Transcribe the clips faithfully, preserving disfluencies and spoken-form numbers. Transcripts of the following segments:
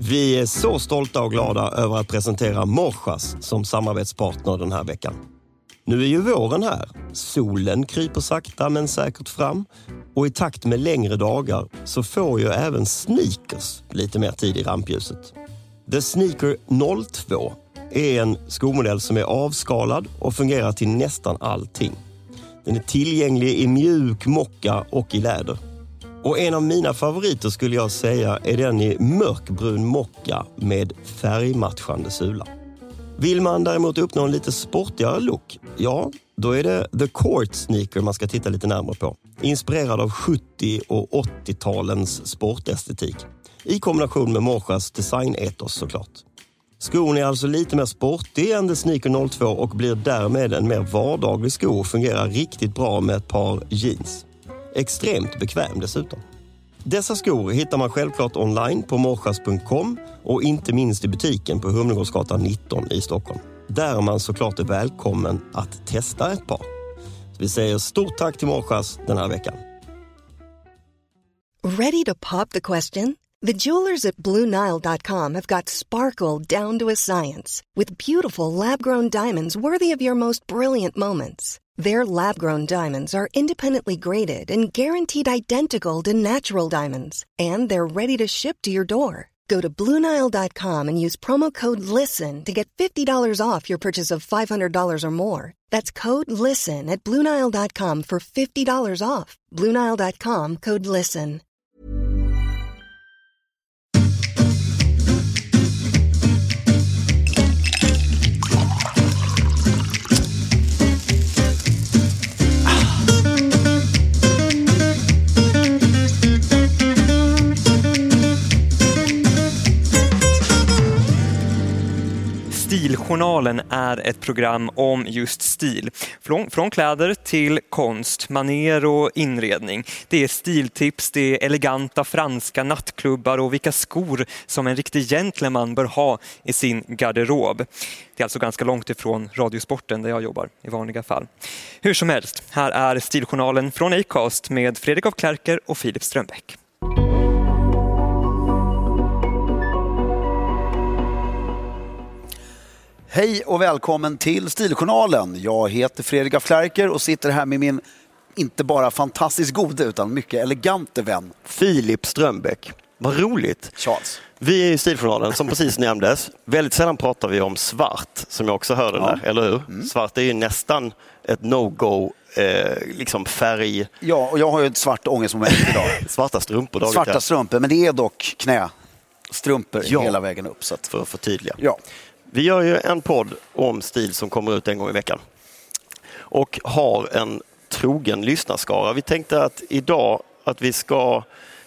Vi är så stolta och glada över att presentera Morsas som samarbetspartner den här veckan. Nu är ju våren här. Solen kryper sakta men säkert fram. Och i takt med längre dagar så får ju även sneakers lite mer tid i rampljuset. The Sneaker noll två är en skomodell som är avskalad och fungerar till nästan allting. Den är tillgänglig i mjuk mocka och i läder. Och en av mina favoriter skulle jag säga är den i mörkbrun mocka med färgmatchande sula. Vill man däremot uppnå en lite sportigare look, ja, då är det The Court Sneaker man ska titta lite närmare på. Inspirerad av sjuttio- och åttiotalens sportestetik. I kombination med Morsas designetos såklart. Skon är alltså lite mer sportig än The Sneaker noll två och blir därmed en mer vardaglig sko och fungerar riktigt bra med ett par jeans. Extremt bekväm dessutom. Dessa skor hittar man självklart online på morsas punkt com och inte minst i butiken på Humlegårdsgatan nitton i Stockholm. Där man såklart är välkommen att testa ett par. Så vi säger stort tack till Morsas den här veckan. Ready to pop the question? The jewelers at Blue Nile dot com have got sparkle down to a science with beautiful lab-grown diamonds worthy of your most brilliant moments. Their lab-grown diamonds are independently graded and guaranteed identical to natural diamonds, and they're ready to ship to your door. Go to Blue Nile dot com and use promo code LISTEN to get fifty dollars off your purchase of five hundred dollars or more. That's code LISTEN at Blue Nile dot com for fifty dollars off. Blue Nile dot com, code LISTEN. Stiljournalen är ett program om just stil. Från, från kläder till konst, maner och inredning. Det är stiltips, det är eleganta franska nattklubbar och vilka skor som en riktig gentleman bör ha i sin garderob. Det är alltså ganska långt ifrån Radiosporten där jag jobbar i vanliga fall. Hur som helst, här är Stiljournalen från Acast med Fredrik af Klerker och Filip Strömbäck. Hej och välkommen till Stiljournalen. Jag heter Fredrik af Klerker och sitter här med min inte bara fantastiskt gode utan mycket elegante vän Filip Strömbäck. Vad roligt. Charles. Vi är i Stiljournalen som precis nämndes. Väldigt sällan pratar vi om svart som jag också hörde ja. där, eller hur? Mm. Svart är ju nästan ett no-go, eh, liksom färg. Ja, och jag har ju ett svart ångestmoment idag. Svarta strumpor. Dagen Svarta där. strumpor, men det är dock knästrumpor ja. hela vägen upp. Så att... För att förtydliga. Ja. Vi gör ju en podd om stil som kommer ut en gång i veckan. Och har en trogen lyssnarskara. Vi tänkte att idag att vi ska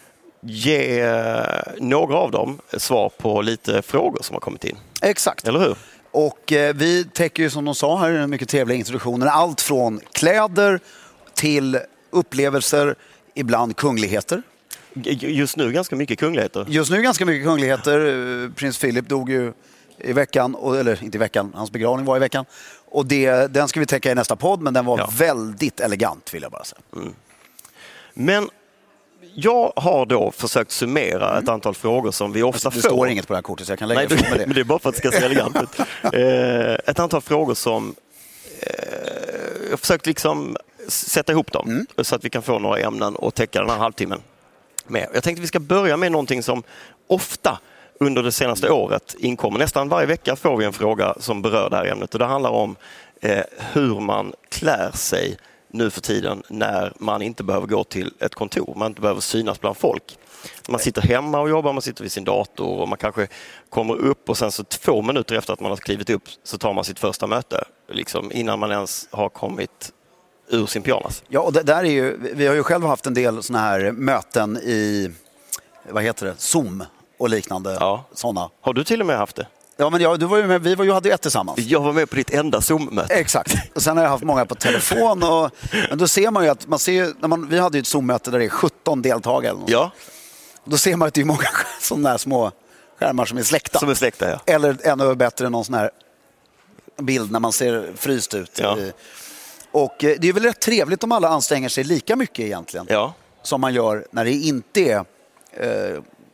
ge några av dem svar på lite frågor som har kommit in. Exakt. Eller hur? Och eh, vi täcker ju som de sa här i den mycket trevliga introduktionen allt från kläder till upplevelser, ibland kungligheter. Just nu ganska mycket kungligheter. Just nu ganska mycket kungligheter. Prins Philip dog ju i veckan, och, eller inte i veckan, hans begravning var i veckan. Och det, den ska vi täcka i nästa podd, men den var ja. väldigt elegant vill jag bara säga. Mm. Men jag har då försökt summera mm. ett antal frågor som vi ofta alltså, det får. Det står inget på det här kortet så jag kan lägga Nej, ifrån med det. Men det är bara för att det ska se elegant ut. eh, ett antal frågor som eh, jag har försökt liksom sätta ihop dem mm. så att vi kan få några ämnen och täcka den här halvtimmen med. Jag tänkte vi ska börja med någonting som ofta under det senaste året inkommer. Nästan varje vecka får vi en fråga som berör det här ämnet. Och det handlar om eh, hur man klär sig nu för tiden när man inte behöver gå till ett kontor. Man inte behöver synas bland folk. Man sitter hemma och jobbar, man sitter vid sin dator och man kanske kommer upp och sen så två minuter efter att man har klivit upp så tar man sitt första möte. Liksom, innan man ens har kommit ur sin pyjamas. Ja, och det där är ju, vi har ju själv haft en del såna här möten i, vad heter det, Zoom och liknande ja. sådana. Har du till och med haft det? Ja, men jag, du var ju med, vi var ju, hade ju ett tillsammans. Jag var med på ditt enda Zoom-möte. Exakt. Och sen har jag haft många på telefon. Och, men då ser man ju att man ser, när man, vi hade ju ett Zoom-möte där det är sjutton deltagare. Eller något. Ja. Då ser man att det är många sådana här små skärmar som är släckta. Som är släckta, ja. Eller ännu bättre någon sån här bild när man ser fryst ut. Ja. Och det är väl rätt trevligt om alla anstränger sig lika mycket egentligen. Ja. Som man gör när det inte är eh,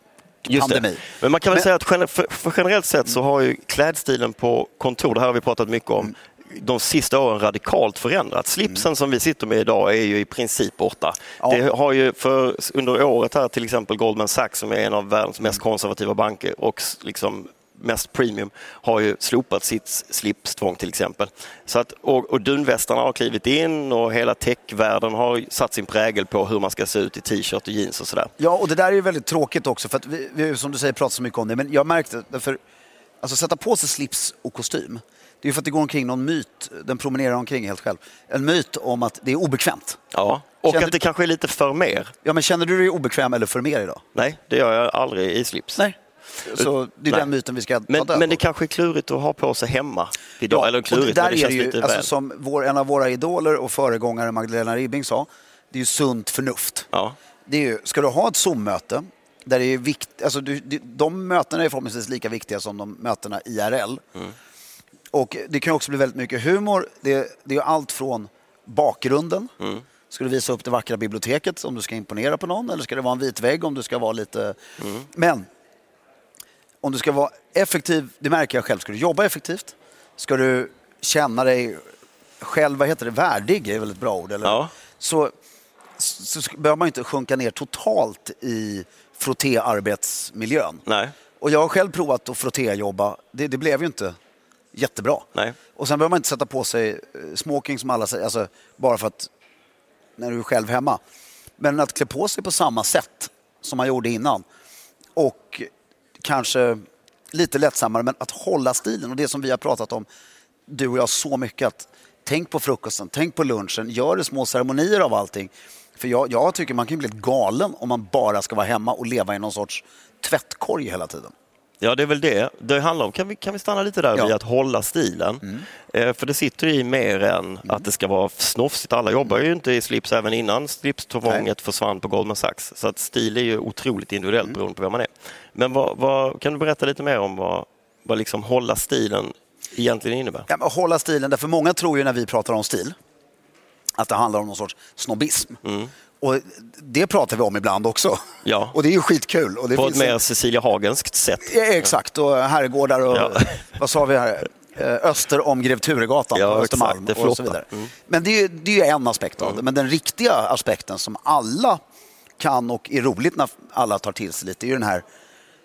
pandemi. Men man kan väl Men, säga att gener- för, för generellt sett så har ju klädstilen på kontor, det här har vi pratat mycket om, mm. de sista åren radikalt förändrats. Slipsen mm. som vi sitter med idag är ju i princip borta. Ja. Det har ju för, under året här till exempel Goldman Sachs, som är en av världens mest konservativa banker och liksom mest premium, har ju slopat sitt slipstvång till exempel. Så att, och, och dunvästarna har klivit in och hela techvärlden har satt sin prägel på hur man ska se ut i t-shirt och jeans och sådär. Ja, och det där är ju väldigt tråkigt också, för att vi, vi som du säger pratar så mycket om det, men jag märkte för alltså sätta på sig slips och kostym, det är ju för att det går omkring någon myt, den promenerar omkring helt själv, en myt om att det är obekvämt. Ja, och känner att det du... kanske är lite för mer. Ja, men känner du dig obekväm eller för mer idag? Nej, det gör jag aldrig i slips. Nej. Så det är Nej. den myten vi ska ta men, död men det på. kanske är klurigt att ha på sig hemma idag. Ja, eller klurigt, och där men det är känns det ju, lite alltså, väl. som vår, en av våra idoler och föregångare Magdalena Ribbing sa, det är ju sunt förnuft. Ja. Det är ju, ska du ha ett Zoom-möte där det är vikt, alltså du, de mötena är förhoppningsvis lika viktiga som de mötena I R L. Mm. Och det kan också bli väldigt mycket humor. Det, det är allt från bakgrunden. Mm. Ska du visa upp det vackra biblioteket om du ska imponera på någon? Eller ska det vara en vit vägg om du ska vara lite... Mm. Men om du ska vara effektiv, det märker jag själv, ska du jobba effektivt? Ska du känna dig själv, vad heter det, värdig är väl ett bra ord? Eller? Ja. Så, så, så behöver man inte sjunka ner totalt i frotté-arbetsmiljön. Nej. Och jag har själv provat att frotté-jobba. Det, det blev ju inte jättebra. Nej. Och sen behöver man inte sätta på sig smoking som alla säger, alltså, bara för att när du är själv hemma. Men att klä på sig på samma sätt som man gjorde innan. Och kanske lite lättsammare, men att hålla stilen. Och det som vi har pratat om, du och jag, så mycket. Att tänk på frukosten, tänk på lunchen, gör det små ceremonier av allting. För jag, jag tycker man kan bli galen om man bara ska vara hemma och leva i någon sorts tvättkorg hela tiden. Ja, det är väl det. Det handlar om, kan vi, kan vi stanna lite där ja. vid att hålla stilen? Mm. Eh, för det sitter i mer än mm. att det ska vara snofsigt. Alla jobbar ju inte i slips även innan slipstvånget försvann på Goldman Sachs. Så att stil är ju otroligt individuellt mm. beroende på vem man är. Men vad, vad, kan du berätta lite mer om vad, vad liksom hålla stilen egentligen innebär? Ja, men hålla stilen, därför många tror ju när vi pratar om stil att det handlar om någon sorts snobbism. Mm. Och det pratar vi om ibland också. Ja. Och det är ju skitkul. Och det på finns ett mer en... Cecilia Hagenskt sätt. Ja, exakt, och herrgårdar och ja. vad sa vi här? Öster om Grev Turegatan ja, på Östermalm exakt, och så vidare. Mm. Men det är, ju, det är ju en aspekt av det. Mm. Men den riktiga aspekten som alla kan och är roligt när alla tar till sig lite är ju den här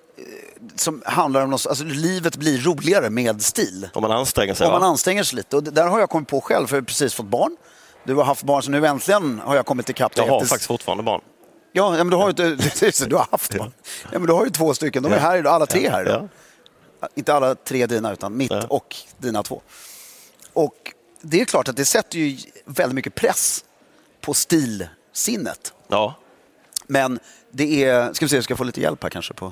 som handlar om något, alltså livet blir roligare med stil. Om man anstränger sig. Om man va? anstränger sig lite. Och där har jag kommit på själv, för jag har precis fått barn. Du har haft barn, så nu äntligen har jag kommit ikapp. Jag har efter... faktiskt fortfarande barn. Ja, men du har ju inte, du har haft barn. Ja, men du har ju två stycken, de är här idag, alla tre här idag. Ja. Inte alla tre dina, utan mitt ja. och dina två. Och det är klart att det sätter ju väldigt mycket press på stilsinnet. Ja. Men det är, ska vi se, jag ska få lite hjälp här kanske på...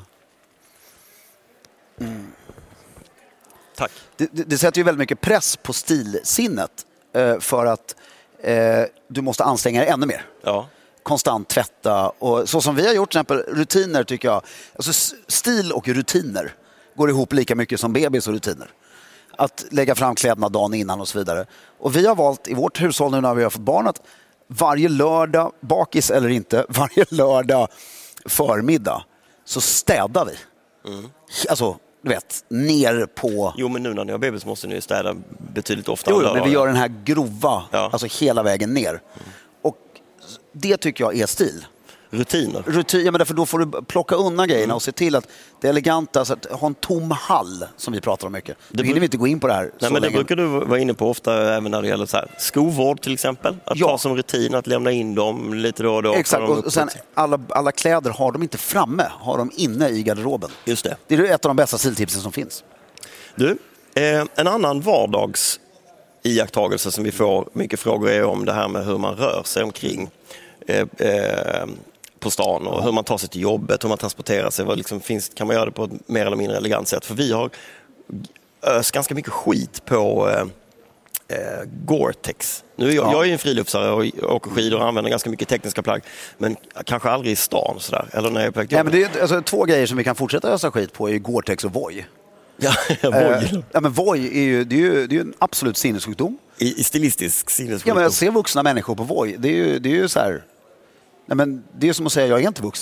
Mm. Tack. Det, det, det sätter ju väldigt mycket press på stilsinnet eh, för att eh, du måste anstränga dig ännu mer. Ja. Konstant tvätta och så som vi har gjort till exempel, rutiner tycker jag. Alltså stil och rutiner går ihop lika mycket som bebis och rutiner. Att lägga fram kläderna dagen innan och så vidare. Och vi har valt i vårt hushåll nu när vi har fått barn att varje lördag, bakis eller inte, varje lördag förmiddag så städar vi. Mm. Alltså, du vet, ner på... Jo, men nu när ni har bebis måste ni städa betydligt oftare. Jo, men vi gör den här grova, ja. alltså hela vägen ner. Mm. Och det tycker jag är stil. Rutiner. Rutin, ja, men därför då får du plocka undan grejerna mm. och se till att det är eleganta, alltså att ha en tom hall som vi pratar om mycket. Det hinner vi inte gå in på det här. Nej, så men det länge. brukar du vara inne på ofta även när det gäller så här, skovård till exempel. Att ja. ta som rutin att lämna in dem lite då och då. Exakt, och, och sen alla, alla kläder har de inte framme, har de inne i garderoben. Just det. Det är ett av de bästa stiltipsen som finns. Du, eh, en annan vardags iakttagelse som vi får mycket frågor är om det här med hur man rör sig omkring eh, eh, på stan och hur man tar sig till jobbet, hur man transporterar sig. Vad liksom finns, kan man göra det på ett mer eller mindre elegant sätt? För vi har öst ganska mycket skit på eh, eh, Gore-Tex. Nu är jag, ja. jag är en friluftsare och åker skidor och använder ganska mycket tekniska plagg, men kanske aldrig i stan sådär. Eller när jag är på ja, men det är, alltså, två grejer som vi kan fortsätta ösa skit på är ju Gore-Tex och Voi. Ja, Voi. Eh, ja, men Voi är ju, det är ju, det är ju en absolut sinnessjukdom. I, i stilistisk sinnessjukdom. Ja, men jag ser vuxna människor på Voi. Det är ju, det är ju så här... Nej, men det är som att säga jag är inte vuxen.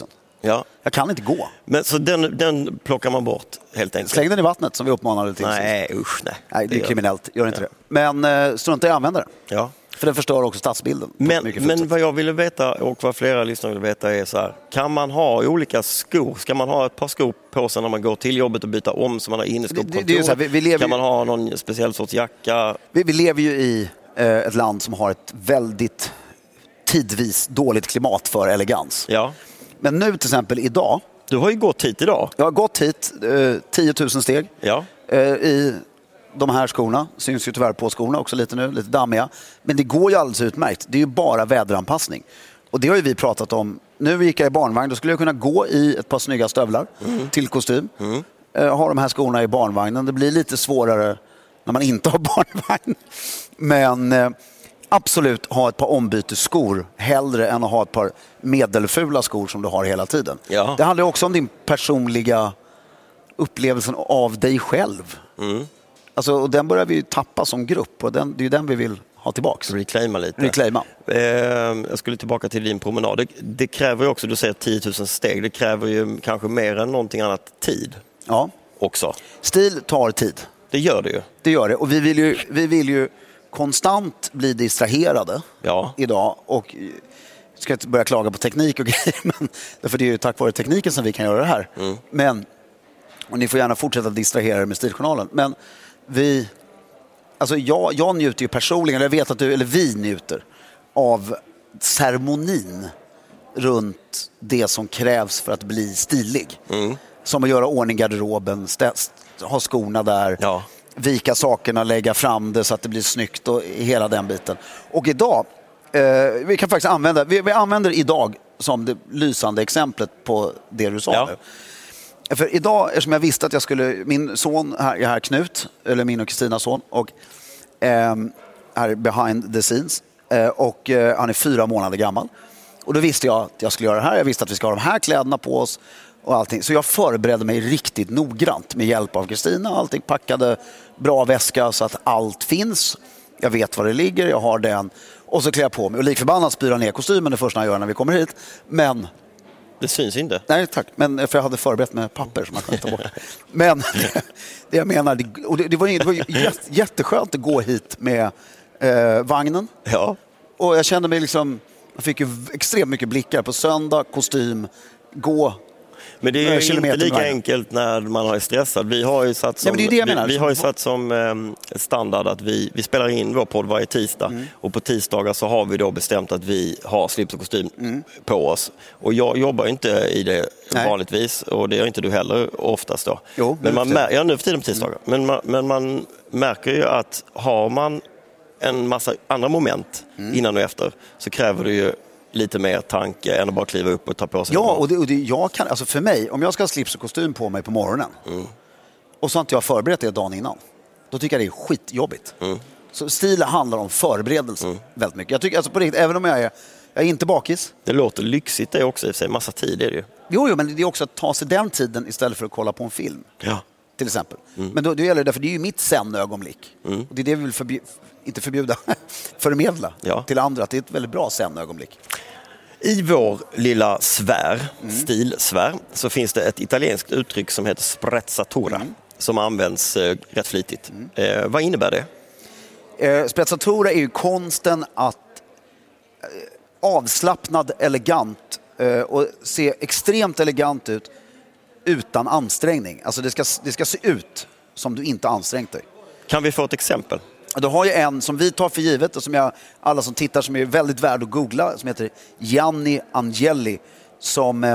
Ja. Jag kan inte gå. Men så den, den plockar man bort helt enkelt? Släng den i vattnet som vi uppmanade till. Nej, usch nej. Nej, det är gör kriminellt. Gör inte ja. det. Men eh, strunta i att använda det. Ja. För det förstör också stadsbilden. Men, men vad jag ville veta och vad flera lyssnare vill veta är så här. Kan man ha olika skor? Ska man ha ett par skor på sig när man går till jobbet och byta om som man har inneskor på det, det är så här, vi, vi lever Kan man ha någon speciell sorts jacka? Vi, vi lever ju i eh, ett land som har ett väldigt tidvis dåligt klimat för elegans. Ja. Men nu till exempel idag. Du har ju gått hit idag. Jag har gått hit eh, tio tusen steg. Ja. Eh, I de här skorna. Syns ju tyvärr på skorna också lite nu. Lite dammiga. Men det går ju alldeles utmärkt. Det är ju bara väderanpassning. Och det har ju vi pratat om. Nu gick jag i barnvagn. Då skulle jag kunna gå i ett par snygga stövlar mm. till kostym. Mm. Eh, ha de här skorna i barnvagnen. Det blir lite svårare när man inte har barnvagn. Men eh, absolut ha ett par ombytesskor hellre än att ha ett par medelfula skor som du har hela tiden. Ja. Det handlar också om din personliga upplevelsen av dig själv. Mm. Alltså, och den börjar vi ju tappa som grupp och den, det är ju den vi vill ha tillbaks. Reclaima lite. Reclaima. Eh, jag skulle tillbaka till din promenad. Det, det kräver ju också, du säger tio tusen steg, det kräver ju kanske mer än någonting annat tid. Ja. Också. Stil tar tid. Det gör det ju. Det gör det. Och vi vill ju, vi vill ju konstant bli distraherade ja. idag. Och jag ska inte börja klaga på teknik och grejer, men därför det är ju tack vare tekniken som vi kan göra det här. Mm. Men, och ni får gärna fortsätta distrahera er med Stiljournalen. Men vi, alltså jag, jag njuter ju personligen, eller jag vet att du, eller vi njuter av ceremonin runt det som krävs för att bli stilig. Mm. Som att göra ordning garderoben, stä- ha skorna där, ja. vika sakerna, lägga fram det så att det blir snyggt och hela den biten. Och idag, eh, vi kan faktiskt använda, vi, vi använder idag som det lysande exemplet på det du sa ja. nu. För idag, eftersom jag visste att jag skulle, min son här, är här Knut, eller min och Kristinas son, och eh, här behind the scenes, eh, och eh, han är fyra månader gammal. Och då visste jag att jag skulle göra det här, jag visste att vi ska ha de här kläderna på oss och allting. Så jag förberedde mig riktigt noggrant med hjälp av Kristina, allting packade, bra väska så att allt finns. Jag vet var det ligger, jag har den. Och så klär jag på mig, och likförbannat spyr ner kostymen det första jag gör när vi kommer hit. Men det syns inte. Nej, tack. Men för jag hade förberett med papper som man kan ta bort. Men det jag menar, det, och det, det var, det var jätteskönt att gå hit med eh, vagnen. Ja. Och jag kände mig liksom, jag fick ju extremt mycket blickar på söndag, kostym, gå. Men det är ju inte lika enkelt när man är stressad. Vi har ju satt som, ja, det det vi, vi har ju satt som eh, standard att vi, vi spelar in vår podd varje tisdag. Mm. Och på tisdagar så har vi då bestämt att vi har slips och kostym mm. på oss. Och jag jobbar inte i det Nej. vanligtvis, och det gör inte du heller oftast då. Jo, men man mär- ja, nu för tiden på tisdagar. Mm. Men, man, men man märker ju att har man en massa andra moment mm. innan och efter, så kräver det ju lite mer tanke än att bara kliva upp och ta på sig. Ja, och, det, och det, jag kan, alltså för mig, om jag ska ha slips och kostym på mig på morgonen mm. och så har inte jag förberett det dagen innan, då tycker jag det är skitjobbigt. Mm. Så stil handlar om förberedelse mm. väldigt mycket. Jag tycker, alltså på riktigt, även om jag är, jag är inte bakis. Det låter lyxigt det också i och för sig, massa tid är det ju. Jo, jo, men det är också att ta sig den tiden istället för att kolla på en film. Ja. Till exempel. Mm. Men då, då gäller det, därför det är ju mitt sen-ögonblick. Mm. Och det är det vi vill förbj- inte förbjuda, förmedla ja. till andra, att det är ett väldigt bra sen-ögonblick. I vår lilla sfär, mm. stilsfär, så finns det ett italienskt uttryck som heter sprezzatura mm. som används eh, rätt flitigt. Mm. Eh, vad innebär det? Eh, sprezzatura är ju konsten att eh, avslappnad, elegant eh, och se extremt elegant ut utan ansträngning. Alltså det ska, det ska se ut som du inte ansträngt dig. Kan vi få ett exempel? Då har jag en som vi tar för givet och som jag, alla som tittar som är väldigt värd att googla, som heter Gianni Agnelli, som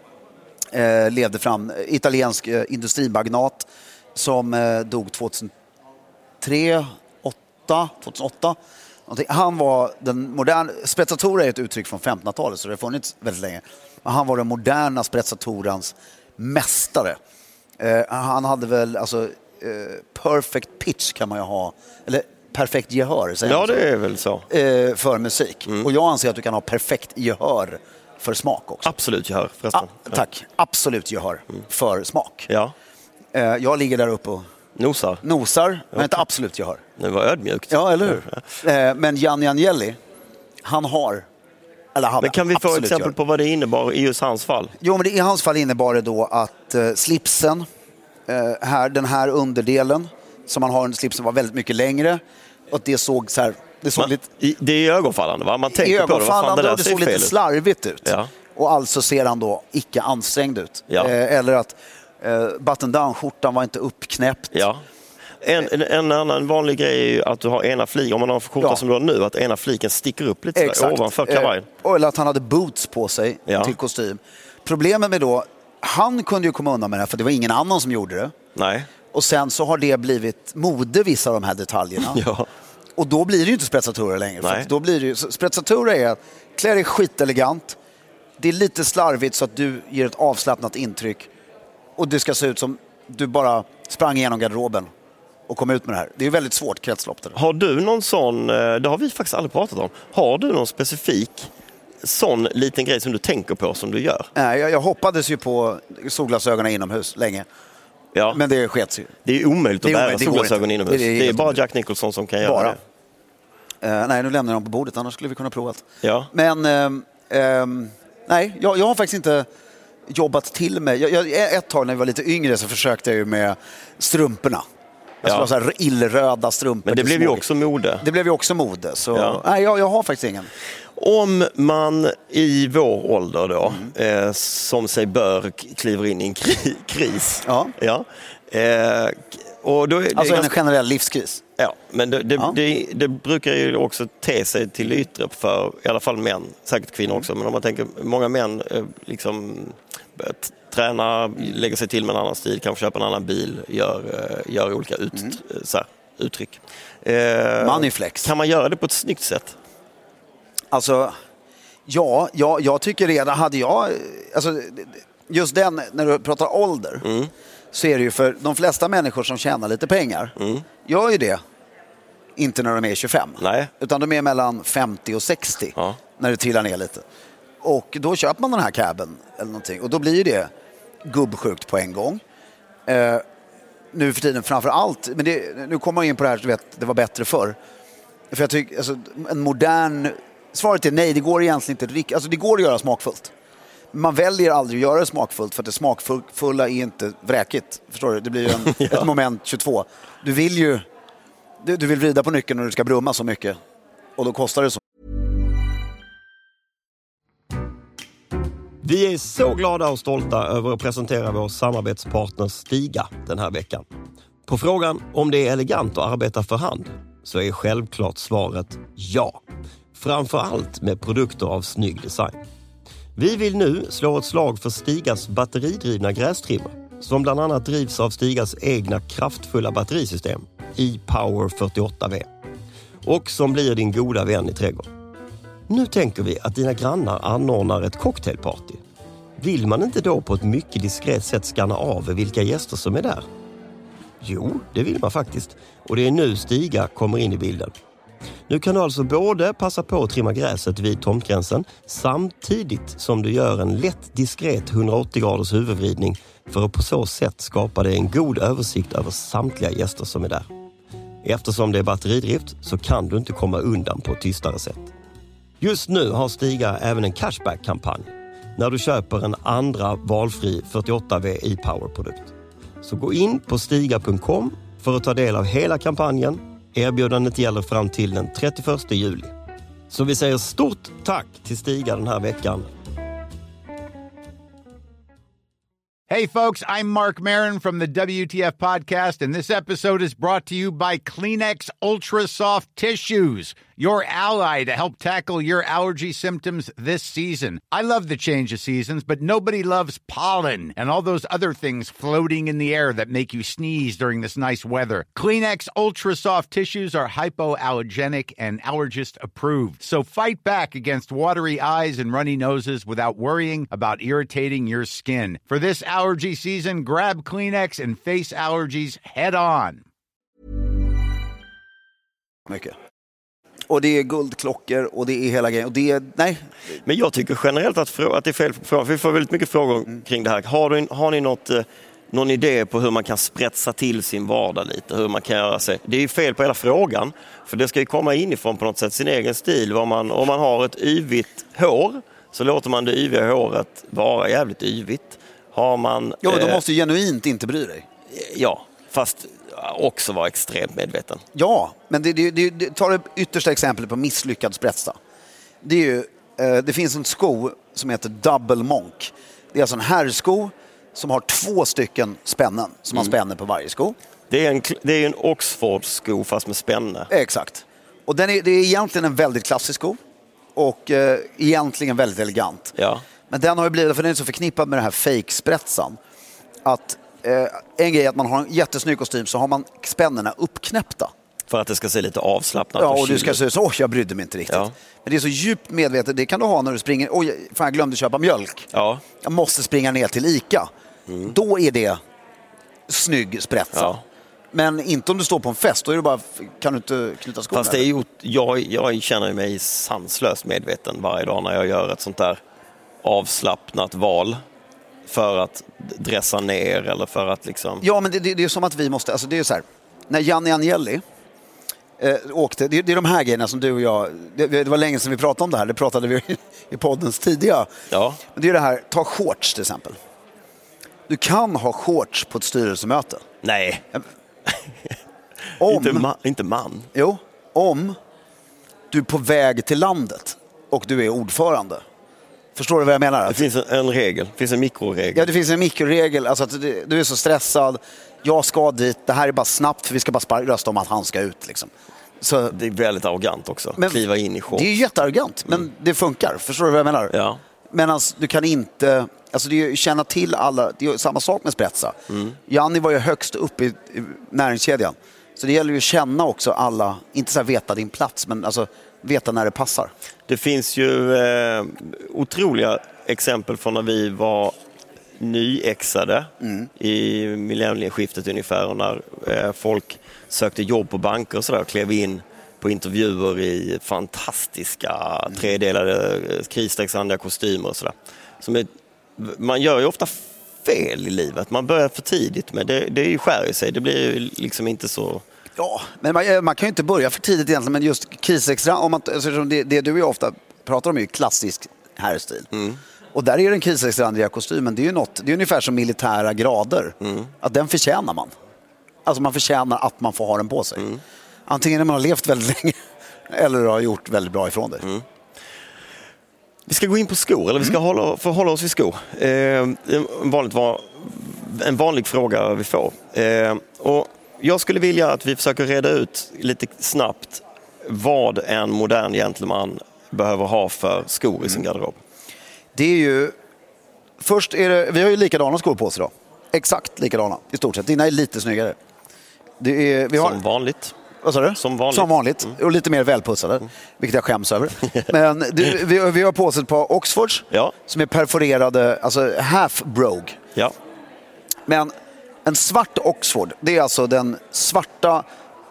eh, levde fram, italiensk eh, industrimagnat som eh, dog tjugohundratre, åtta, tjugohundraåtta. Han var den moderna, sprezzatura är ett uttryck från femtonhundratalet så det har funnits väldigt länge. Men han var den moderna sprezzaturans mästare. Eh, han hade väl alltså perfect pitch kan man ju ha, eller perfekt gehör säger ja det är väl så eh, för musik mm. och jag anser att du kan ha perfekt gehör för smak också. Absolut gehör förresten. Ah, tack, absolut gehör mm. för smak. Ja. eh, jag ligger där uppe och nosar, nosar men okay. inte absolut gehör. Det var ödmjukt. Ja, eller hur? eh, men Gianni Agnelli, han har Eller hade men kan vi få exempel gör. på vad det innebar i just hans fall? Jo, men det, i hans fall innebar det då att eh, slipsen, eh, här, den här underdelen som man har under slipsen var väldigt mycket längre. Och det såg så här... Det, såg man, lite, i, det är ögonfallande, va? Man tänker på det. Vad fan, det, där och det såg lite fel. slarvigt ut. Ja. Och alltså ser han då icke ansträngd ut. Ja. Eh, eller att eh, button-down-skjortan var inte uppknäppt. Ja. En, en, en annan vanlig grej är ju att du har ena fliken, om man har en skjorta ja. som du har nu, att ena fliken sticker upp lite där, ovanför kavajen. Eh, eller att han hade boots på sig ja. till kostym. Problemet med då, han kunde ju komma undan med det här för det var ingen annan som gjorde det. Nej. Och sen så har det blivit mode, vissa av de här detaljerna. ja. Och då blir det ju inte sprezzatura längre. För då blir det ju, sprezzatura är att klär dig skitelegant. Det är lite slarvigt så att du ger ett avslappnat intryck. Och det ska se ut som du bara sprang igenom garderoben och kom ut med det här. Det är väldigt svårt kretslopp. Där. Har du någon sån, det har vi faktiskt aldrig pratat om. Har du någon specifik sån liten grej som du tänker på som du gör? Nej, jag, jag hoppades ju på solglasögonen inomhus länge. Ja. Men det skets ju. Det är omöjligt att bära solglasögon inomhus. Det är, det är bara Jack Nicholson som kan bara. göra det. Uh, nej, nu lämnar jag dem på bordet, annars skulle vi kunna prova det. Ja. Men uh, um, nej, jag, jag har faktiskt inte jobbat till mig. Jag, jag, ett tag när jag var lite yngre så försökte jag ju med strumporna. Jag skulle ja. ha så här illröda strumpor. Men det blev ju också mode. Det blev ju också mode. Så ja. nej, jag, jag har faktiskt ingen. Om man i vår ålder då, mm. eh, som sig bör, kliver in i en kri- kris. Ja. Ja. Eh, och då är det alltså ganska... en generell livskris. Ja, men det, det, ja. det, det brukar ju också te sig till yttre för i alla fall män, säkert kvinnor mm. också. Men om man tänker, många män eh, liksom träna, lägger sig till med en annan stil, kanske köpa en annan bil, gör, gör olika ut, mm. så här, uttryck. Eh, Moneyflex. Kan man göra det på ett snyggt sätt? Alltså, ja, ja jag tycker redan hade jag, alltså, just den, när du pratar ålder, mm. så är det ju för de flesta människor som tjänar lite pengar, mm. gör ju det inte när de är tjugofem, Nej. utan de är mellan femtio och sextio ja. när det trillar ner lite. Och då köper man den här caben eller någonting, och då blir det gubbsjukt på en gång. Eh, nu för tiden framför allt, men det, nu kommer man in på det här, du vet, det var bättre förr. För jag tycker, alltså, en modern... Svaret är nej, det går egentligen inte riktigt. Alltså det går att göra smakfullt. Man väljer aldrig att göra det smakfullt för att det smakfulla är inte vräkigt. Förstår du? Det blir ju en, ja. ett moment tjugotvå. Du vill ju du, du vill vrida på nyckeln och du ska brumma så mycket. Och då kostar det så. Vi är så glada och stolta över att presentera vår samarbetspartner Stiga den här veckan. På frågan om det är elegant att arbeta för hand så är självklart svaret ja. Framför allt med produkter av snygg design. Vi vill nu slå ett slag för Stigas batteridrivna grästrimmer som bland annat drivs av Stigas egna kraftfulla batterisystem e-Power fyrtioåtta V och som blir din goda vän i trädgården. Nu tänker vi att dina grannar anordnar ett cocktailparty. Vill man inte då på ett mycket diskret sätt skanna av vilka gäster som är där? Jo, det vill man faktiskt. Och det är nu Stiga kommer in i bilden. Nu kan du alltså både passa på att trimma gräset vid tomtgränsen samtidigt som du gör en lätt diskret hundraåttio graders huvudvridning för att på så sätt skapa dig en god översikt över samtliga gäster som är där. Eftersom det är batteridrift så kan du inte komma undan på ett tystare sätt. Just nu har Stiga även en cashback-kampanj när du köper en andra valfri fyrtioåtta V e-Power-produkt. Så gå in på stiga punkt com för att ta del av hela kampanjen. Erbjudandet gäller fram till den trettioförsta juli. Så vi säger stort tack till Stiga den här veckan. Hey folks, I'm Mark Maron from the W T F podcast, and this episode is brought to you by Kleenex Ultra Soft Tissues, your ally to help tackle your allergy symptoms this season. I love the change of seasons, but nobody loves pollen and all those other things floating in the air that make you sneeze during this nice weather. Kleenex Ultra Soft Tissues are hypoallergenic and allergist approved, so fight back against watery eyes and runny noses without worrying about irritating your skin. For this allergy season, grab Kleenex and face allergies head on. Mycket. Och det är guldklockor och det är hela grejen. Och det är, nej. Men jag tycker generellt att, frå- att det är fel fråga. Vi får väldigt mycket frågor mm. kring det här. Har, du, har ni något, någon idé på hur man kan sprätsa till sin vardag lite, hur man kan göra sig. Det är ju fel på hela frågan, för det ska ju komma inifrån på något sätt sin egen stil. Om man, om man har ett yvigt hår så låter man det yviga håret vara jävligt yvigt. Har man... Ja, då eh, måste ju genuint inte bry dig. Ja, fast också vara extremt medveten. Ja, men det, det, det, det tar det yttersta exemplet på misslyckad sprätsa. Det är ju, eh, det finns en sko som heter Double Monk. Det är alltså en herrsko som har två stycken spännen som man spänner på varje sko. Det är en, det är en Oxford-sko fast med spänne. Exakt. Och den är, det är egentligen en väldigt klassisk sko och eh, egentligen väldigt elegant. Ja. Men den har ju blivit, för den är så förknippad med den här fake-sprätsan, att eh, en grej är att man har en jättesnygg kostym så har man spännena uppknäppta. För att det ska se lite avslappnat Ja, och kyligt. du ska säga så, åh, jag brydde mig inte riktigt. Ja. Men det är så djupt medvetet, det kan du ha när du springer, oj, fan jag glömde köpa mjölk. Ja. Jag måste springa ner till Ica. Mm. Då är det snygg sprätsa. Ja. Men inte om du står på en fest, då är det bara, kan du inte knyta skorna. Fast det är ju, jag, jag känner mig sanslöst medveten varje dag när jag gör ett sånt där avslappnat val för att dressa ner eller för att liksom... Ja, men det, det, det är som att vi måste, alltså det är så här, när Gianni Agnelli eh, åkte, det, det är de här grejerna som du och jag, det, det var länge sedan vi pratade om det här, det pratade vi i, i poddens tidiga. Ja. Men det är det här, ta shorts till exempel. Du kan ha shorts på ett styrelsemöte. Nej. Om, inte, ma- inte man. Jo, om du är på väg till landet och du är ordförande. Förstår du vad jag menar? Det finns en, en regel, det finns en mikroregel. Ja, det finns en mikroregel. Alltså att du, du är så stressad. Jag ska dit, det här är bara snabbt för vi ska bara spara, rösta om att han ska ut. Liksom. Så, Det är väldigt arrogant också, men, kliva in i shorts. det är jättearrogant, men mm. det funkar. Förstår du vad jag menar? Ja. Men alltså, du kan inte... Alltså det är ju känna till alla... Det är samma sak med sprätsa. Mm. Gianni var ju högst upp i, i näringskedjan. Så det gäller ju att känna också alla... Inte så här veta din plats, men alltså veta när det passar. Det finns ju eh, otroliga exempel från när vi var nyexade mm. i millennieskiftet ungefär. Och när eh, folk sökte jobb på banker och sådär och klev in på intervjuer i fantastiska mm. tredelade krisstrecksrandiga kostymer och sådär. Som är, man gör ju ofta fel i livet. Man börjar för tidigt med det. Det är ju skär i sig. Det blir ju liksom inte så... Ja, men man, man kan ju inte börja för tidigt egentligen. Men just krisextra, om man, alltså det, det du och jag ofta pratar om är ju klassisk herrstil. Mm. Och där är den krisexrandiga kostymen. Det är ju något, det är ungefär som militära grader. Mm. Att den förtjänar man. Alltså man förtjänar att man får ha den på sig. Mm. Antingen när man har levt väldigt länge eller har gjort väldigt bra ifrån det. Mm. Vi ska gå in på skor, eller vi ska mm. hålla, förhålla oss vid skor. Eh, en, vanligt var, en vanlig fråga vi får. Eh, och jag skulle vilja att vi försöker reda ut lite snabbt vad en modern gentleman behöver ha för skor mm. i sin garderob. Det är ju... Först är det... Vi har ju likadana skor på oss idag. Exakt likadana, i stort sett. Dina är lite snyggare. Det är, vi har... Som vanligt. Vad sa du? Som vanligt. Som vanligt. Mm. Och lite mer välpussade, mm. vilket jag skäms över. Men det, vi, vi har på oss ett par Oxfords ja. som är perforerade, alltså half brogue. Ja. Men en svart Oxford, det är alltså den svarta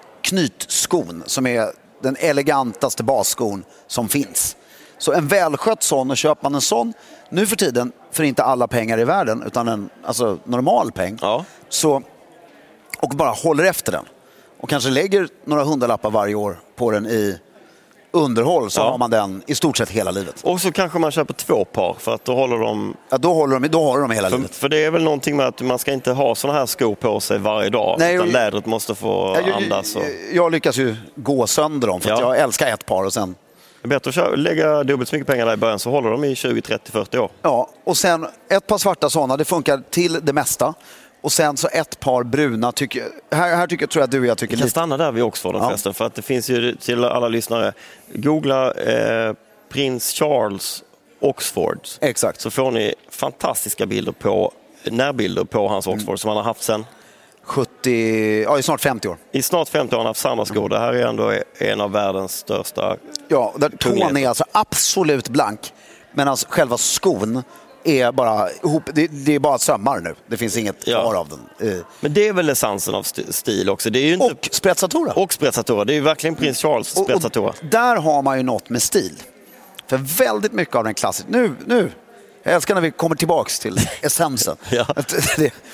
knytskon som är den elegantaste basskon som finns. Så en välskött sån, och köper man en sån nu för tiden för inte alla pengar i världen utan en alltså normal peng ja. så, och bara håller efter den och kanske lägger några hundralappar varje år på den i underhåll så ja. har man den i stort sett hela livet. Och så kanske man köper två par för att då håller de... Ja, då håller de, då håller de hela för, livet. För det är väl någonting med att man ska inte ha såna här skor på sig varje dag. Nej, utan och, lädret måste få jag, andas. Och... Jag lyckas ju gå sönder dem för ja. att jag älskar ett par och sen... Det är bättre att köra, lägga dubbelt så mycket pengar där i början så håller de i tjugo, trettio, fyrtio år. Ja, och sen ett par svarta sådana, det funkar till det mesta. Och sen så ett par bruna, tycker, här, här tycker, tror jag du och jag tycker lite. Vi kan lite. stanna där vid Oxforden ja. förresten, för att det finns ju till alla lyssnare. Googla eh, Prins Charles Oxfords. Exakt. Så får ni fantastiska bilder på, närbilder på hans Oxford mm. som han har haft sen. sjuttio, ja i snart femtio år. I snart femtio år har han haft samma skor. Mm. Det här är ändå en av världens största. Ja, där tån är alltså absolut blank. Men alltså själva skon är bara ihop, det, det är bara sömmar nu. Det finns inget kvar ja. av den. Men det är väl essensen av stil också. Det är ju inte... Och sprezzatura. Och sprezzatura. Det är ju verkligen Prins Charles sprezzatura. Och, och där har man ju något med stil. För väldigt mycket av den klassiska... Nu, nu. Jag älskar när vi kommer tillbaks till essensen. ja. det,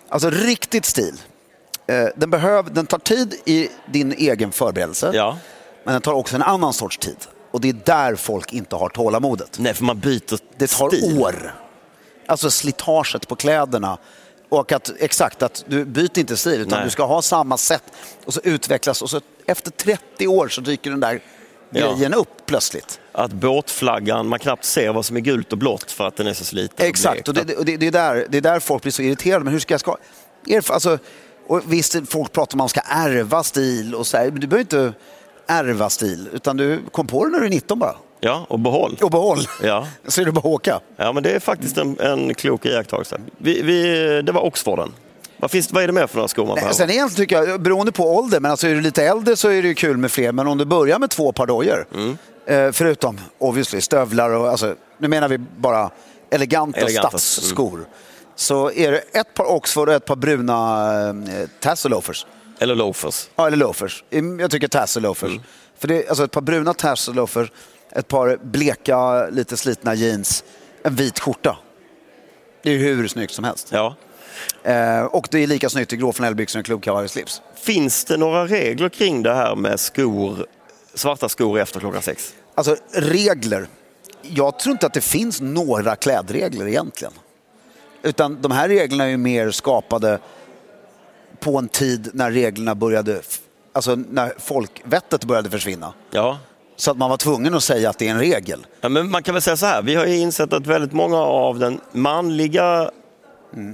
Alltså riktigt stil. Eh, den, behöv, den tar tid i din egen förberedelse. Ja. Men den tar också en annan sorts tid. Och det är där folk inte har tålamodet. Nej, för man byter Det tar stil. år. Alltså slitaget på kläderna. Och att, exakt, att du byter inte stil utan Nej. du ska ha samma sätt. Och så utvecklas och så efter trettio år så dyker den där Ja. grejen upp plötsligt. Att båtflaggan, man knappt ser vad som är gult och blått för att den är så sliten. Exakt, och det, och det, det, är där, det är där folk blir så irriterade. Men hur ska jag ska... Erf, alltså, och visst, folk pratar om att man ska ärva stil och så här, men du behöver inte ärva stil utan du kom på det när du är nitton bara. Ja, och behåll. Och behåll. Ja. Så är det bara att åka. Ja, men det är faktiskt en, en klok iakttagelse. Vi, vi, det var Oxforden. Vad, finns, vad är det mer för några skor man Nej, behöver? sen egentligen tycker jag, beroende på ålder, men alltså är du lite äldre så är det ju kul med fler. Men om du börjar med två par dojor, mm. eh, förutom obviously stövlar och alltså, nu menar vi bara eleganta, Eleganta. stadsskor. Mm. Så är det ett par Oxford och ett par bruna eh, tassel loafers. Eller loafers. Ja, eller loafers. Jag tycker tassel loafers. Mm. För det är alltså ett par bruna tassel loafers, ett par bleka, lite slitna jeans, en vit skjorta. Det är hur snyggt som helst. Ja. Eh, och det är lika snyggt i grå flanellbyxor och en klubbkavaj och slips. Finns det några regler kring det här med skor, svarta skor efter klockan sex? Alltså regler. Jag tror inte att det finns några klädregler egentligen. Utan de här reglerna är ju mer skapade på en tid när reglerna började, alltså när folkvettet började försvinna. Ja. Så att man var tvungen att säga att det är en regel. Ja, men man kan väl säga så här, vi har ju insett att väldigt många av den manliga mm.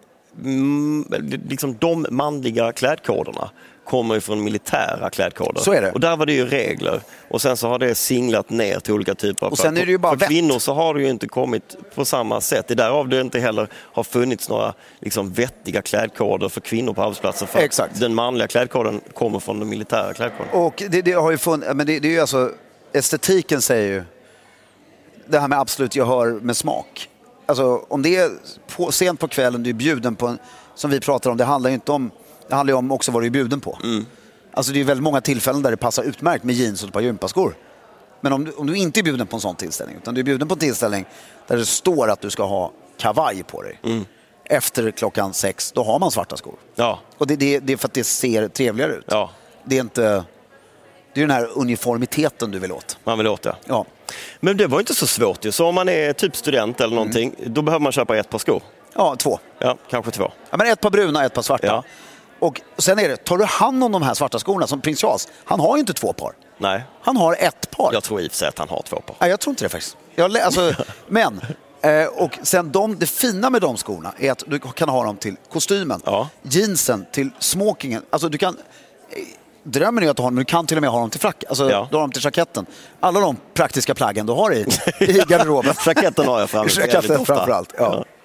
Mm, liksom de manliga klädkoderna kommer från militära klädkoder. Så är det. Och där var det ju regler. Och sen så har det singlat ner till olika typer av... Och sen är det ju bara för vett. kvinnor så har det ju inte kommit på samma sätt. Det är därav det inte heller har funnits några liksom, vettiga klädkoder för kvinnor på arbetsplatser. För Exakt. Den manliga klädkoden kommer från den militära klädkoden. Och det, det har ju funnits, men det, det är ju alltså, estetiken säger ju det här med absolut gehör med smak. Alltså om det är på, sent på kvällen du är bjuden på en, som vi pratar om, det handlar ju inte om, det handlar ju om också vad du är bjuden på. Mm. Alltså det är väldigt många tillfällen där det passar utmärkt med jeans och ett par gympaskor. Men om du, om du inte är bjuden på en sån tillställning, utan du är bjuden på en tillställning där det står att du ska ha kavaj på dig. Mm. Efter klockan sex, då har man svarta skor. Ja. Och det, det, det är för att det ser trevligare ut. Ja. Det är inte... Det är den här uniformiteten du vill åt. Man vill åt, ja. Ja. Men det var inte så svårt ju. Så om man är typ student eller någonting, mm. då behöver man köpa ett par skor. Ja, två. Ja, kanske två. Ja, men ett par bruna, ett par svarta. Ja. Och sen är det, tar du hand om de här svarta skorna som prins Charles, han har ju inte två par. Nej. Han har ett par. Jag tror i och för sig att han har två par. Nej, jag tror inte det faktiskt. Jag, alltså, men, eh, och sen de, det fina med de skorna är att du kan ha dem till kostymen, ja. Jeansen, till smokingen. Alltså du kan... Drömmen är att du har dem, men du kan till och med ha dem till frack. Alltså, ja. du har dem till jacketten. Alla de praktiska plaggen du har i, i garderoben. Jacketten har jag framförallt. framförallt, ja. Ja.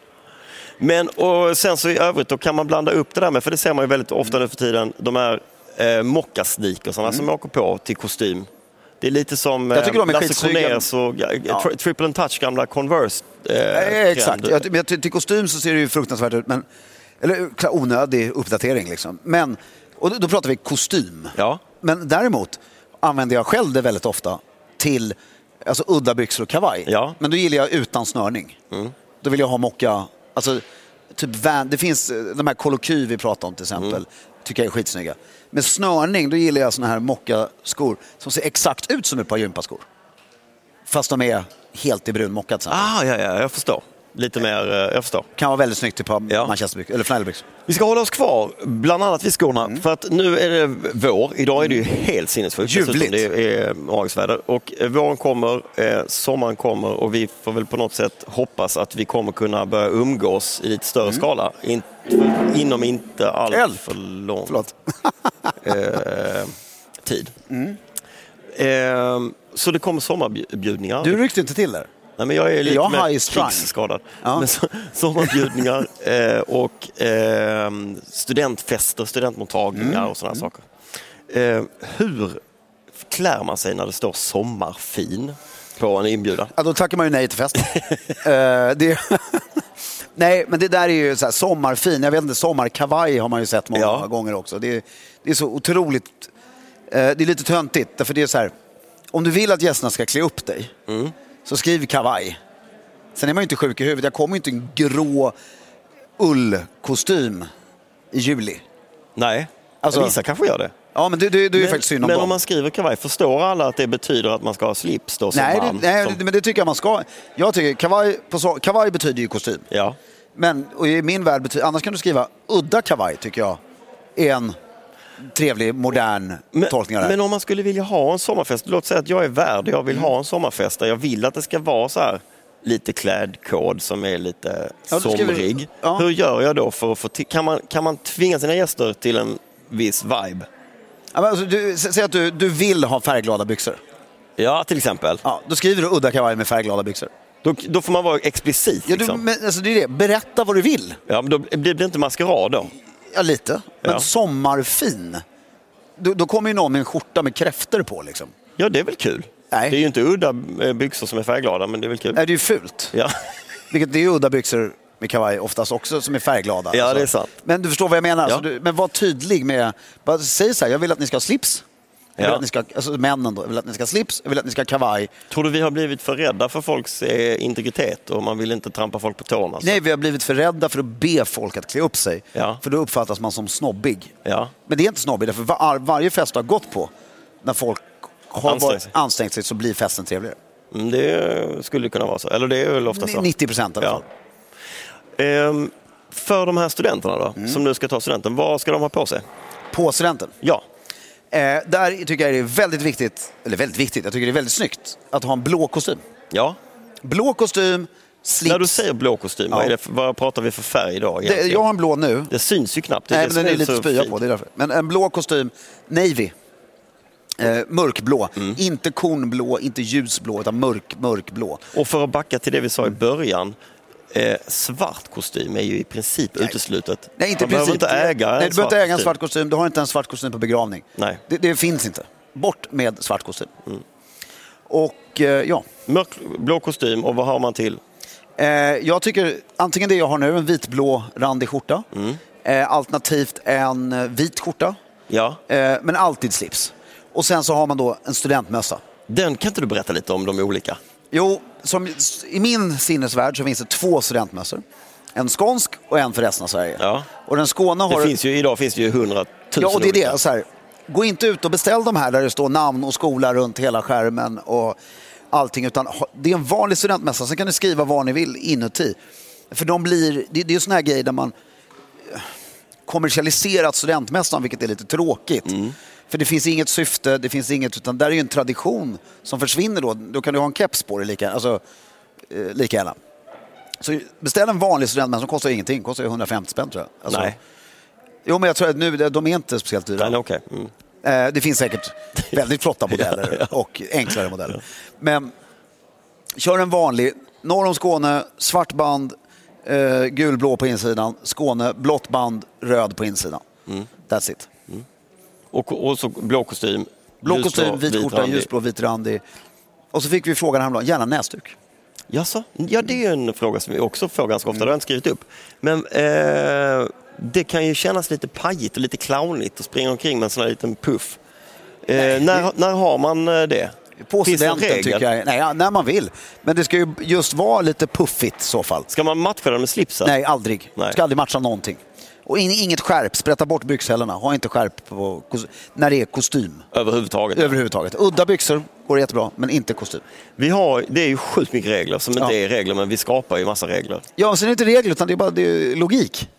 Men och sen så i övrigt då kan man blanda upp det där med, för det ser man ju väldigt ofta mm. nu för tiden, de här eh, mockasneakersarna mm. som jag åker på till kostym. Det är lite som jag tycker de är Lasse Corners och ja. tri- Triple and Touch gamla Converse. Eh, eh, exakt, jag, jag, till kostym så ser det ju fruktansvärt ut, men, eller onödig uppdatering liksom. Men och då, då pratar vi kostym. Ja. Men däremot använder jag själv det väldigt ofta till alltså, udda byxor och kavaj. Ja. Men då gillar jag utan snörning. Mm. Då vill jag ha mocka, alltså typ van, det finns de här koloky vi pratar om till exempel. Mm. Tycker jag är skitsnygga. Med snörning, då gillar jag såna här mocka-skor som ser exakt ut som ett par gympaskor. Fast de är helt i brun mockat. Ah, ja, ja, jag förstår. Lite mer, jag förstår. Kan vara väldigt snyggt till par ja. manchesterbyxor eller flanellbyxor. Vi ska hålla oss kvar, bland annat vid skorna. Mm. För att nu är det vår. Idag är det ju helt sinnessjukt. Ljuvligt. Det är magisväder. Och våren kommer, eh, sommaren kommer och vi får väl på något sätt hoppas att vi kommer kunna börja umgås i lite större mm. skala. In, inom inte allt Elf. för lång eh, tid. Mm. Eh, så det kommer sommarbjudningar. Du ryckte inte till där? Nej, men jag är lite jag mer krigsskadad. Ja. Men så, sommarbjudningar eh, och eh, studentfester, studentmottagningar mm. och sådana mm. saker. Eh, hur klär man sig när det står sommarfin på en inbjudan? Ja, då tackar man ju nej till festen. uh, det nej, men det där är ju så här, sommarfin. Jag vet inte, sommarkavaj har man ju sett många ja. gånger också. Det är, det är så otroligt... Uh, det är lite töntigt, därför det är så här... Om du vill att gästerna ska klä upp dig... Mm. Så skriv kavaj. Sen är man ju inte sjuk i huvudet. Jag kommer ju inte en grå ullkostym i juli. Nej, Alltså- vissa kanske gör det. Ja, men det, det, det är ju Men, faktiskt synd om men dem. om man skriver kavaj, förstår alla att det betyder att man ska ha slips då som Nej, det, man? nej som, men det tycker jag man ska. Jag tycker kavaj, på så, kavaj betyder ju kostym. ja. Men och i min värld betyder, annars kan du skriva udda kavaj tycker jag är en trevlig, modern Men, tolkning av det. men om man skulle vilja ha en sommarfest, låt säga att jag är värd, jag vill ha en sommarfest där jag vill att det ska vara så här lite klädkod som är lite Ja, då ska vi- somrig. ja. Hur gör jag då för att få till, kan man, kan man tvinga sina gäster till en viss vibe? Ja, men alltså, du, sä- säg att du, du vill ha färgglada byxor. Ja, till exempel. Ja, då skriver du udda kavaj med färgglada byxor. Då, då får man vara explicit. Ja, du, Liksom. men, alltså, det är det. Berätta vad du vill. Ja, men då blir det inte maskerad då. Ja, lite. Men Ja. sommarfin. Då, då kommer ju någon med en skjorta med kräftor på liksom. Ja, det är väl kul. Nej. Det är ju inte udda eh, byxor som är färgglada, men det är väl kul. Nej, det är ju fult. Ja. Vilket det är ju udda byxor med kavaj oftast också som är färgglada. Ja, alltså. det är sant. Men du förstår vad jag menar. Ja. Alltså, du, men var tydlig med... Bara säg så här, jag vill att ni ska ha slips. Jag vill Ja. att ni ska, alltså männen då. Jag vill att ni ska ha slips, jag vill att ni ska ha kavaj. Tror du vi har blivit för rädda för folks eh, integritet och man vill inte trampa folk på tårna? Alltså? Nej, vi har blivit för rädda för att be folk att klä upp sig. Ja. För då uppfattas man som snobbig. Ja. Men det är inte snobbig, för var, varje fest du har gått på, när folk har Ansträngt varit, sig. ansträngt sig så blir festen trevligare. Mm, det skulle kunna vara så. Eller det är väl ofta så. nittio procent i alla fall. Ja. Ehm, för de här studenterna då, Mm. som nu ska ta studenten, vad ska de ha på sig? På studenten. Ja. Eh, där tycker jag det är väldigt viktigt, eller väldigt viktigt, jag tycker det är väldigt snyggt att ha en blå kostym. Ja. Blå kostym, slips. När du säger blå kostym, Ja. vad, är det för, vad pratar vi för färg idag det, egentligen? jag har en blå nu. Det syns ju knappt. Det Nej, det men som den är lite så spya fint. på, det är därför. Men en blå kostym, navy. Eh, mörkblå. Mm. Inte kornblå, inte ljusblå, utan mörk, mörkblå. Och för att backa till det vi sa i början, eh, svart kostym är ju i princip uteslutet. Nej, inte Man behöver princip. inte äga Nej, en du behöver svart inte äga en kostym. svart kostym. Du har inte en svart kostym på begravning. Nej. Det, det finns inte. Bort med svart kostym. Mm. Och eh, ja, Mörk, blå kostym, och vad har man till? eh, jag tycker antingen det jag har nu, en vitblå randig skjorta. Mm. Eh, alternativt en eh, vit skjorta. Ja. Eh, men alltid slips. Och sen så har man då en studentmössa. Den kan inte du berätta lite om de olika? Jo, som, i min sinnesvärld så finns det två studentmössor. En skånsk och en för resten av Sverige. Ja. Och den Skåne har... Det finns ju, idag finns det ju hundratusen Ja, och det är olika. det. Så här, gå inte ut och beställ de här där det står namn och skola runt hela skärmen och allting. Utan ha- det är en vanlig studentmässa. Sen kan ni skriva vad ni vill inuti. För de blir... Det, det är såna här grejer där man kommersialiserat studentmässan, vilket är lite tråkigt. Mm. För det finns inget syfte, det finns inget, utan där är ju en tradition som försvinner då. Då kan du ha en keps på dig lika, alltså, eh, lika gärna. Så beställ en vanlig studentmässa som kostar ingenting, kostar ju hundrafemtio spänn tror jag. Alltså, Nej. Jo, men jag tror att nu, de är inte speciellt dyra. Nej, okej. Mm. Eh, det finns säkert väldigt flotta modeller Ja, ja. och enklare modeller. Men kör en vanlig, norr om Skåne, svart band, eh, gulblå på insidan, Skåne, blått band, röd på insidan. Mm. That's it. Och, och så blå kostym. Blå ljusblå, kostym, vit skjorta, randig. ljusblå, vit randig. Och så fick vi frågan häromdagen, gärna näsduk. Jaså? Ja, det är en fråga som vi också får ganska ofta. Det har jag inte skrivit upp. Men eh, det kan ju kännas lite pajigt och lite clownigt att springa omkring med en sån här liten puff. Eh, Nej, när, det- när har man eh, det? På Finns det en studenten regel? tycker jag, nej, ja, när man vill. Men det ska ju just vara lite puffigt i så fall. Ska man matcha den med slipsen? Nej, aldrig. Nej. Ska aldrig matcha någonting. Och in, inget skärp, sprätta bort byxhällarna. Ha inte skärp på, kos- när det är kostym. Överhuvudtaget? Överhuvudtaget. Udda byxor går jättebra, men inte kostym. Vi har, det är ju sjukt mycket regler som inte Ja. är regler, men vi skapar ju massa regler. Ja, sen är det inte regler, utan det är bara det är logik.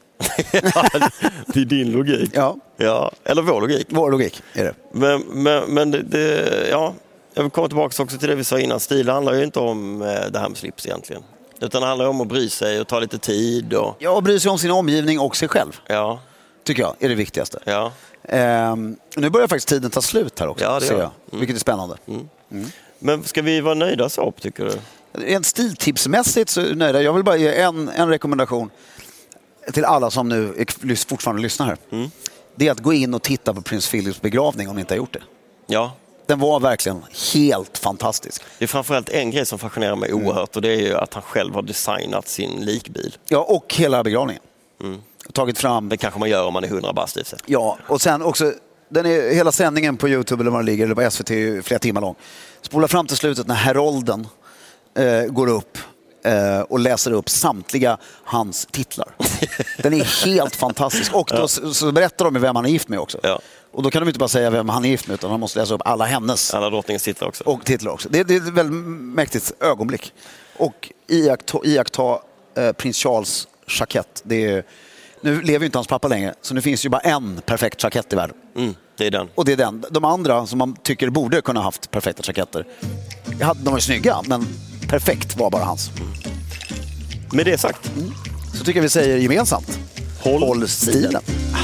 Det är din logik. Ja, Ja, eller vår logik. vår logik är det. Men, men, men det, det, ja, jag vill komma tillbaka också till det vi sa innan. Stil handlar ju inte om eh, det här med slips egentligen. Utan det handlar om att bry sig och ta lite tid. Och, Ja, och bry sig om sin omgivning och sig själv, ja, tycker jag, är det viktigaste. ja. Ehm, nu börjar faktiskt tiden ta slut här också, Ja, det ser gör jag. det. Vilket är spännande. Men ska vi vara nöjda så, tycker du? Rent stiltipsmässigt så är jag nöjd. Jag vill bara ge en, en rekommendation till alla som nu är, fortfarande lyssnar här. Mm. Det är att gå in och titta på Prins Philips begravning om ni inte har gjort det. Ja. Den var verkligen helt fantastisk. Det är framförallt en grej som fascinerar mig oerhört, och det är ju att han själv har designat sin likbil. Ja, och hela begravningen. Och tagit fram... Det kanske man gör om man är hundra bast i sig. Ja, och sen också, den är, hela sändningen på YouTube eller var den ligger, eller på S V T, är flera timmar lång. Spola fram till slutet när herolden eh, går upp eh, och läser upp samtliga hans titlar. Den är helt fantastisk. Och då ja. så, så berättar de vem han är gift med också. Ja. Och då kan de inte bara säga vem han är gift med, utan han måste läsa upp alla hennes. Alla drottningens titlar också. Och titlar också. Det, det är ett väldigt mäktigt ögonblick. Och iaktta, iaktta eh, prins Charles jackett. Det är, nu lever ju inte hans pappa längre, så nu finns ju bara en perfekt jackett i världen. Mm, det är den. Och det är den. De andra som man tycker borde kunna haft perfekta jacketter. De var ju snygga, men perfekt var bara hans. Mm. Med det sagt. Mm. Så tycker jag vi säger gemensamt. Håll, Håll stilen.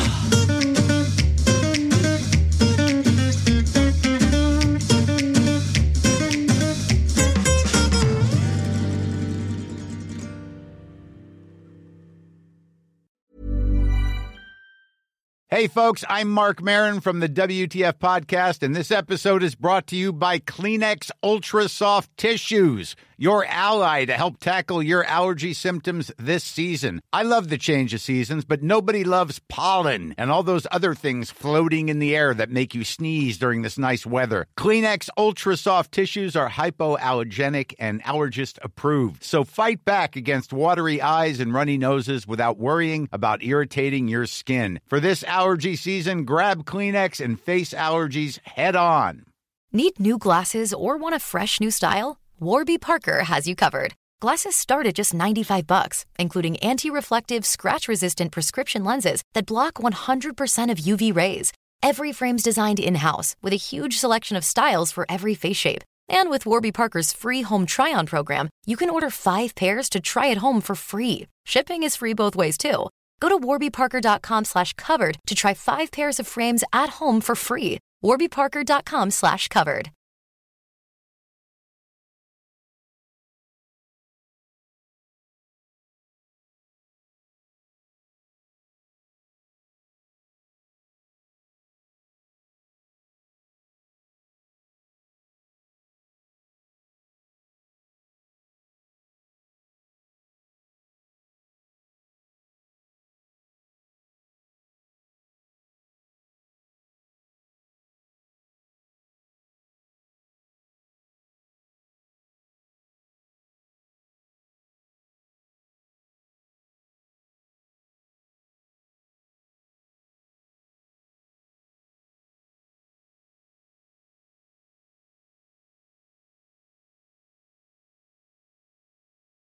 Hey, folks, I'm Mark Maron from the W T F Podcast, and this episode is brought to you by Kleenex Ultra Soft Tissues, your ally to help tackle your allergy symptoms this season. I love the change of seasons, but nobody loves pollen and all those other things floating in the air that make you sneeze during this nice weather. Kleenex Ultra Soft Tissues are hypoallergenic and allergist approved, so fight back against watery eyes and runny noses without worrying about irritating your skin. For this allergy season, grab Kleenex and face allergies head on. Need new glasses or want a fresh new style? Warby Parker has you covered. Glasses start at just ninety-five bucks, including anti-reflective, scratch-resistant prescription lenses that block one hundred percent of U V rays. Every frame's designed in-house with a huge selection of styles for every face shape. And with Warby Parker's free home try-on program, you can order five pairs to try at home for free. Shipping is free both ways, too. Go to warbyparker.com slash covered to try five pairs of frames at home for free. warbyparker.com slash covered.